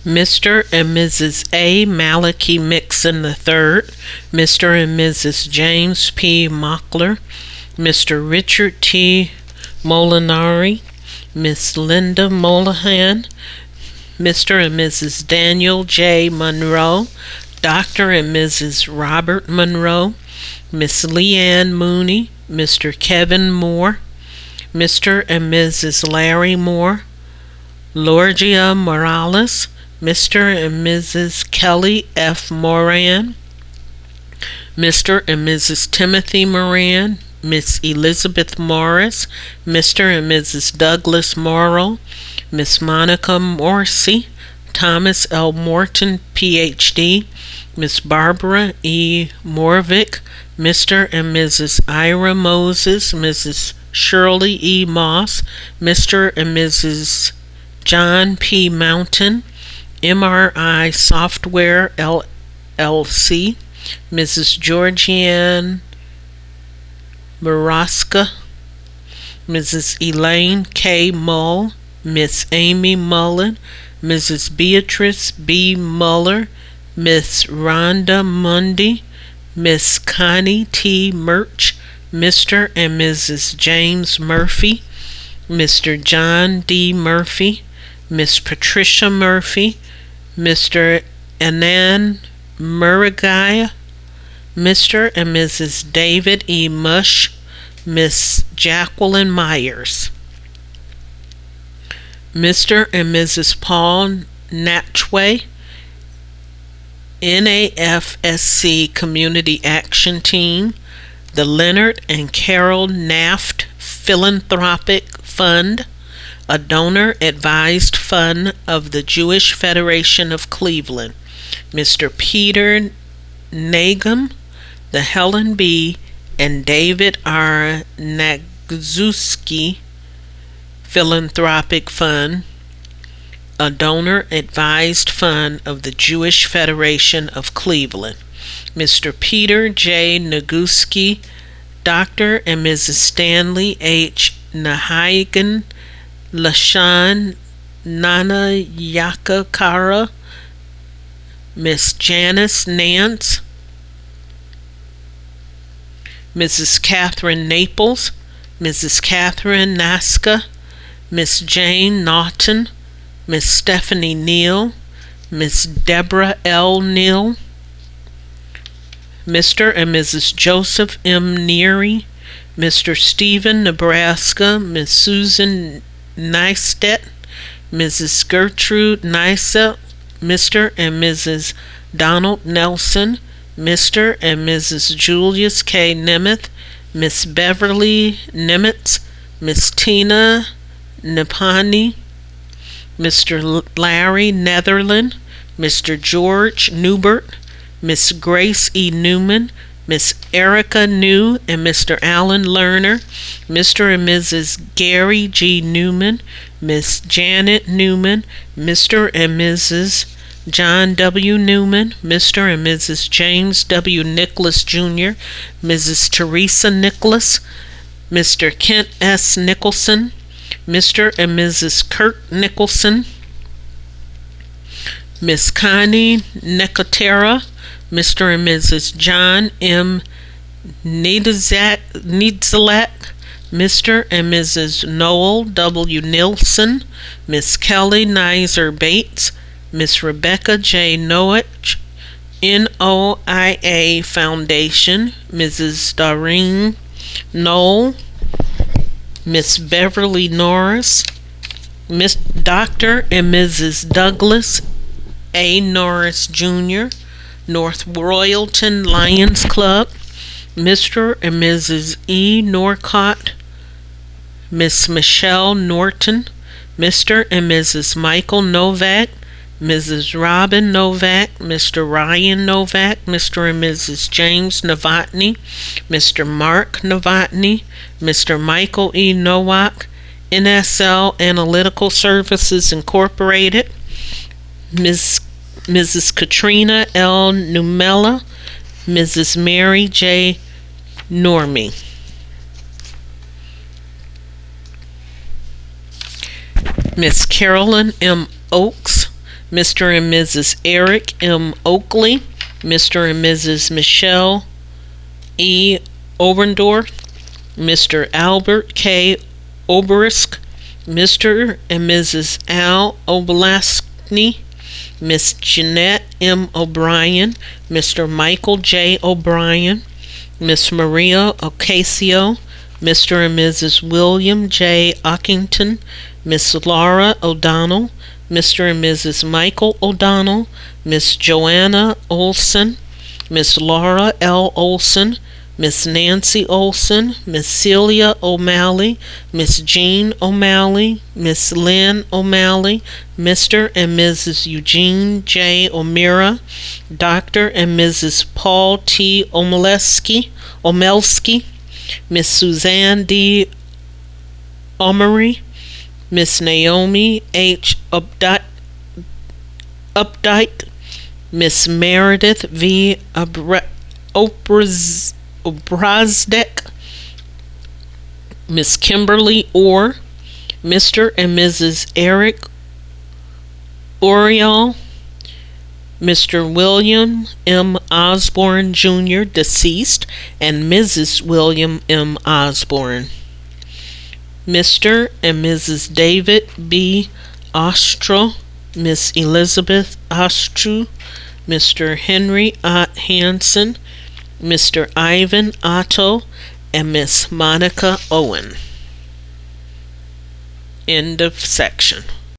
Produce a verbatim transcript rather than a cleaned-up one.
Mister and Missus A. Malachi Mixon the third, Mister and Missus James P. Mockler, Mister Richard T. Molinari, Miss Linda Molahan, Mister and Missus Daniel J. Monroe, Doctor and Missus Robert Monroe, Miss Leanne Mooney, Mister Kevin Moore, Mister and Missus Larry Moore, Lorgia Morales, Mister and Missus Kelly F. Moran, Mister and Missus Timothy Moran, Miss Elizabeth Morris, Mister and Missus Douglas Morrow, Miss Monica Morsi, Thomas L. Morton, P H D, Miss Barbara E. Morvick, Mister and Missus Ira Moses, Missus Shirley E. Moss, Mister and Missus John P. Mountain, M R I Software L L C, Missus Georgianne Maraska, Missus Elaine K. Mull, Miss Amy Mullen, Missus Beatrice B. Muller, Miss Rhonda Mundy, Miss Connie T. Murch, Mister and Missus James Murphy, Mister John D. Murphy, Miss Patricia Murphy, Mister Anand Murugaya, Mister and Missus David E. Mush, Miss Jacqueline Myers, Mister and Missus Paul Natchway, N A F S C Community Action Team, the Leonard and Carol Naft Philanthropic Fund, a donor-advised fund of the Jewish Federation of Cleveland, Mister Peter Nagum, the Helen B. and David R. Nagzuski Philanthropic Fund, a donor-advised fund of the Jewish Federation of Cleveland, Mister Peter J. Naguski, Doctor and Missus Stanley H. Nahagan, Lashan Nana Yakakara, Miss Janice Nance, Missus Catherine Naples, Missus Catherine Naska, Miss Jane Naughton, Miss Stephanie Neal, Miss Deborah L. Neal, Mister and Missus Joseph M. Neary, Mister Stephen Nebraska, Miss Susan Neistat, Missus Gertrude Neisel, Mister and Missus Donald Nelson, Mister and Missus Julius K. Nemeth, Miss Beverly Nemitz, Miss Tina Nepani, Mister Larry Netherland, Mister George Newbert, Miss Grace E. Newman, Miss Erica New and Mister Alan Lerner, Mister and Missus Gary G. Newman, Miss Janet Newman, Mister and Missus John W. Newman, Mister and Missus James W. Nicholas Junior, Missus Teresa Nicholas, Mister Kent S. Nicholson, Mister and Missus Kurt Nicholson, Miss Connie Nicotera, Mister and Missus John M. Niedzalek, Mister and Missus Noel W. Nilsson, Miss Kelly Nizer Bates, Miss Rebecca J. Noach, N O I A Foundation, Missus Doreen Knoll, Miss Beverly Norris, Miss Doctor and Missus Douglas A. Norris Junior, North Royalton Lions Club, Mister and Missus E. Norcott, Miss Michelle Norton, Mister and Missus Michael Novak, Missus Robin Novak, Mister Ryan Novak, Mister and Missus James Novotny, Mister Mark Novotny, Mister Michael E. Nowak, N S L Analytical Services Incorporated, Miss Missus Katrina L. Numella, Missus Mary J. Normie. Miss Carolyn M. Oakes, Mister and Missus Eric M. Oakley, Mister and Missus Michelle E. Oberndorf, Mister Albert K. Oberisk, Mister and Missus Al Oblaskny, Miss Jeanette M. O'Brien, Mister Michael J. O'Brien, Miss Maria Ocasio, Mister and Missus William J. Ockington, Miss Laura O'Donnell, Mister and Missus Michael O'Donnell, Miss Joanna Olson, Miss Laura L. Olson, Miss Nancy Olson, Miss Celia O'Malley, Miss Jean O'Malley, Miss Lynn O'Malley, Mister and Missus Eugene J. O'Meara, Doctor and Missus Paul T. Omelski, Omelski, Miss Suzanne D. Omery, Miss Naomi H. Updike, Updike, Miss Meredith V. Obraz, Obrazdeck, Miss Kimberly Orr, Mister and Missus Eric Oriol, Mister William M. Osborne Junior, deceased, and Missus William M. Osborne. Mister and Missus David B. Ostro, Miss Elizabeth Ostru, Mister Henry Ott Hansen, Mister Ivan Otto, and Miss Monica Owen. End of section.